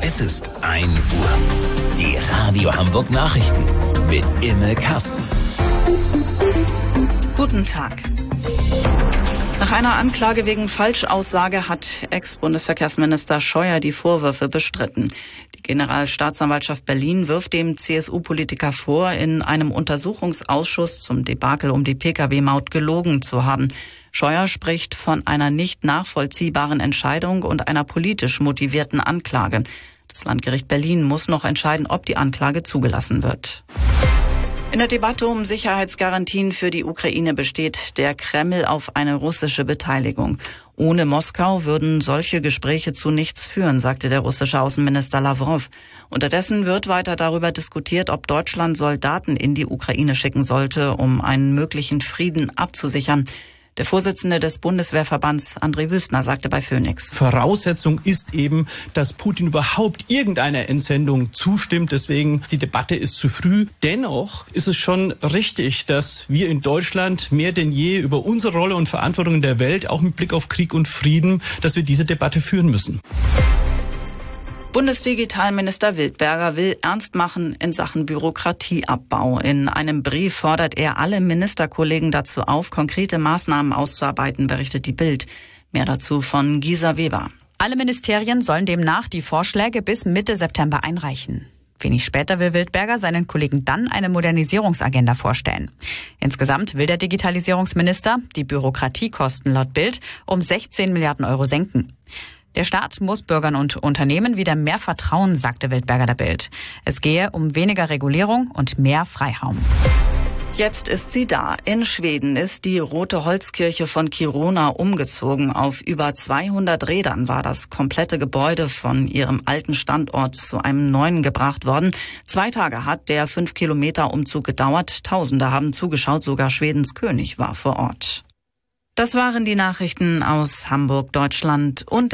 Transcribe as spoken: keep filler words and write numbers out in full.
Es ist ein Uhr. Die Radio Hamburg Nachrichten mit Imme Karsten. Guten Tag. Nach einer Anklage wegen Falschaussage hat Ex-Bundesverkehrsminister Scheuer die Vorwürfe bestritten. Die Generalstaatsanwaltschaft Berlin wirft dem C S U-Politiker vor, in einem Untersuchungsausschuss zum Debakel um die Pkw-Maut gelogen zu haben. Scheuer spricht von einer nicht nachvollziehbaren Entscheidung und einer politisch motivierten Anklage. Das Landgericht Berlin muss noch entscheiden, ob die Anklage zugelassen wird. In der Debatte um Sicherheitsgarantien für die Ukraine besteht der Kreml auf eine russische Beteiligung. Ohne Moskau würden solche Gespräche zu nichts führen, sagte der russische Außenminister Lawrow. Unterdessen wird weiter darüber diskutiert, ob Deutschland Soldaten in die Ukraine schicken sollte, um einen möglichen Frieden abzusichern. Der Vorsitzende des Bundeswehrverbands, André Wüstner, sagte bei Phoenix: Voraussetzung ist eben, dass Putin überhaupt irgendeiner Entsendung zustimmt. Deswegen, die Debatte ist zu früh. Dennoch ist es schon richtig, dass wir in Deutschland mehr denn je über unsere Rolle und Verantwortung in der Welt, auch mit Blick auf Krieg und Frieden, dass wir diese Debatte führen müssen. Bundesdigitalminister Wildberger will ernst machen in Sachen Bürokratieabbau. In einem Brief fordert er alle Ministerkollegen dazu auf, konkrete Maßnahmen auszuarbeiten, berichtet die Bild. Mehr dazu von Gisa Weber. Alle Ministerien sollen demnach die Vorschläge bis Mitte September einreichen. Wenig später will Wildberger seinen Kollegen dann eine Modernisierungsagenda vorstellen. Insgesamt will der Digitalisierungsminister die Bürokratiekosten laut Bild um sechzehn Milliarden Euro senken. Der Staat muss Bürgern und Unternehmen wieder mehr vertrauen, sagte Wildberger der Bild. Es gehe um weniger Regulierung und mehr Freiraum. Jetzt ist sie da. In Schweden ist die Rote Holzkirche von Kiruna umgezogen. Auf über zweihundert Rädern war das komplette Gebäude von ihrem alten Standort zu einem neuen gebracht worden. Zwei Tage hat der fünf Kilometer Umzug gedauert. Tausende haben zugeschaut, sogar Schwedens König war vor Ort. Das waren die Nachrichten aus Hamburg, Deutschland und